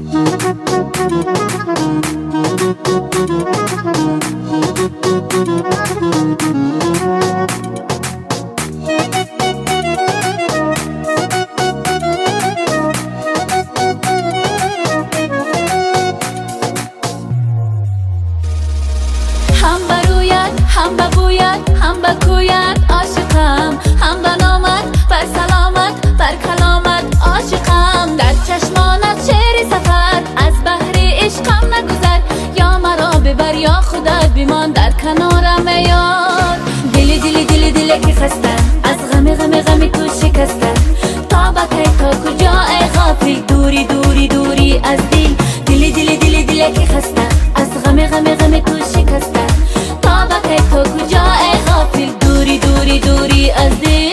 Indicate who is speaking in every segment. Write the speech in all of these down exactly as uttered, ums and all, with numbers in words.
Speaker 1: هم بروید هم بگوید هم بگوید عاشقم، هم بنامد بر سلامت بر کلامت عاشقم. در چشمانت شعر سفر از بحر عشقم نگذر، یا مرا ببر یا خودت بمان در کنارم یار. دل دل دل دل که خسته از غم غم غم تو شکسته، تا بکی تا کجا ای غافل دوری دوری دوری از دل. دل دل دل دل که خسته از غم غم غم تو شکسته، تا بکی تا کجا ای غافل دوری دوری دوری از دل.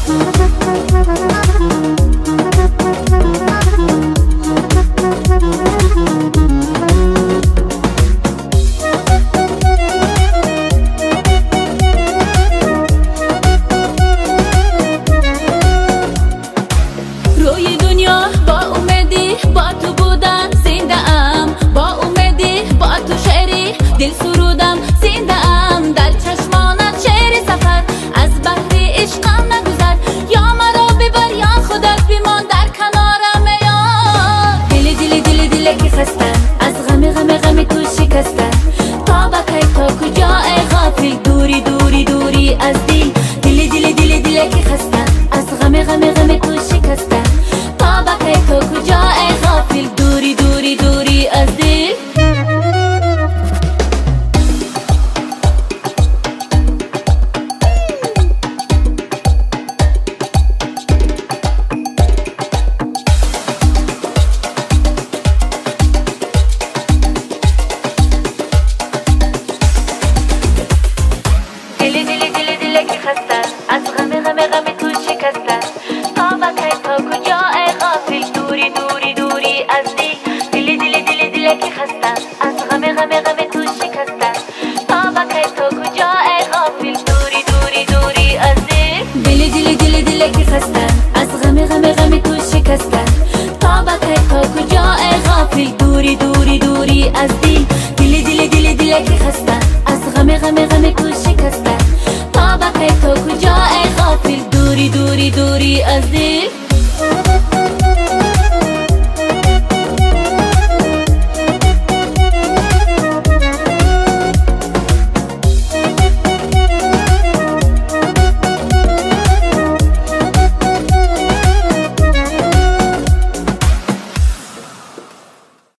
Speaker 1: روی دنیا با امیدی با تو بودم زنده ام، با امیدی با تو شعری دل سرودم زنده ام. در چشمانت شعر سفر از بحر عشقم نگذر، یا مرا ببر یا خودت بمان در کنارم یار. دل دل دل دل که خسته از غم غم غم تو شکسته، تا بکی تا کجا ای غافل دوری دوری دوری از دل. دل دل دل دل که خسته از غم غم غم تو شکسته، تا بکی تا کجا ای غافل دوری دوری دوری از دل. دل دل دل دل که خسته از غم غم غم تو شکسته، تا بکی تا کجا ای غافل دوری دوری دوری از دل. دل دل دل دل که خسته از غم غم غم تو شکسته، تا بکی تا کجا ای غافل دوری دوری دوری از دل. دل دل دل دل که خسته از غم غم غم تو شکسته، تا بکی تا کجا ای غافل دوری دوری دوری از دل. دل دل دل دل که خسته از غم غم غم تو شکسته، تا بکی تا کجا ای غافل دوری دوری دوری از دل.